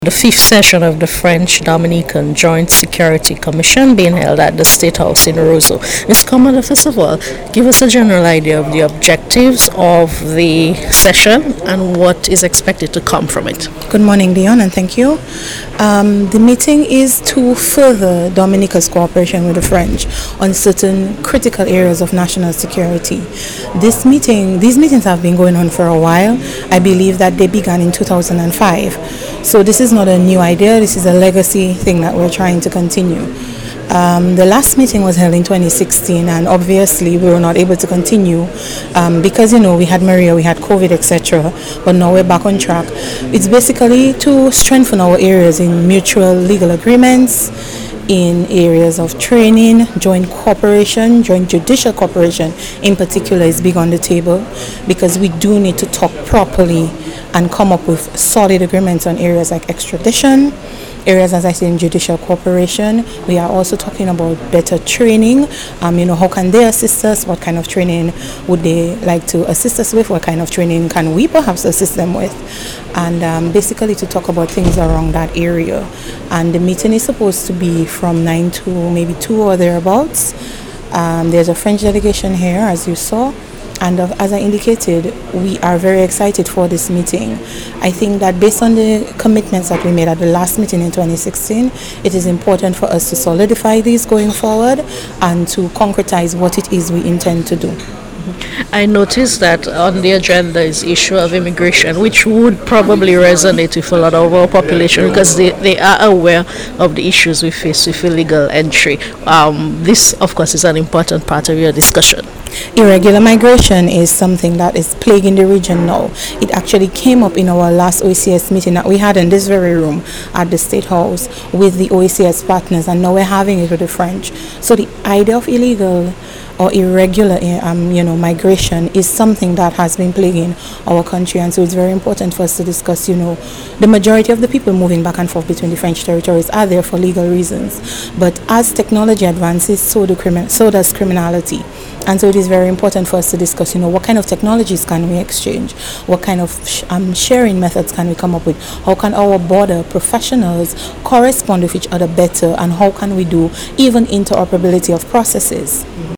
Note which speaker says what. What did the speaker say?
Speaker 1: The fifth session of the French-Dominican Joint Security Commission being held at the State House in Roseau. Mr. Commander, first of all, give us a general idea of the objectives of the session and what is expected to come from it.
Speaker 2: Good morning, Dion, and thank you. The meeting is to further Dominica's cooperation with the French on certain critical areas of national security. These meetings have been going on for a while. I believe that they began in 2005. So this is not a new idea. This is a legacy thing that we're trying to continue. The last meeting was held in 2016, and obviously we were not able to continue because we had Maria, we had COVID, etc. But now we're back on track. It's basically to strengthen our areas in mutual legal agreements, in areas of training, joint cooperation, joint judicial cooperation in particular is big on the table because we do need to talk properly and come up with solid agreements on areas like extradition, areas, as I say, in judicial cooperation. We are also talking about better training. How can they assist us? What kind of training would they like to assist us with? What kind of training can we perhaps assist them with? And basically to talk about things around that area. And the meeting is supposed to be from 9 to maybe 2 or thereabouts. There's a French delegation here, as you saw. And as I indicated, we are very excited for this meeting. I think that based on the commitments that we made at the last meeting in 2016, it is important for us to solidify these going forward and to concretize what it is we intend to do.
Speaker 1: I noticed that on the agenda is issue of immigration, which would probably resonate with a lot of our population because they are aware of the issues we face with illegal entry. This, of course, is an important part of your discussion.
Speaker 2: Irregular migration is something that is plaguing the region now. It actually came up in our last OECS meeting that we had in this very room at the State House with the OECS partners, and now we're having it with the French. So the idea of illegal or irregular migration is something that has been plaguing our country, and so it's very important for us to discuss. The majority of the people moving back and forth between the French territories are there for legal reasons, but as technology advances, so does criminality. And so it is very important for us to discuss, what kind of technologies can we exchange? What kind of sharing methods can we come up with? How can our border professionals correspond with each other better? And how can we do even interoperability of processes?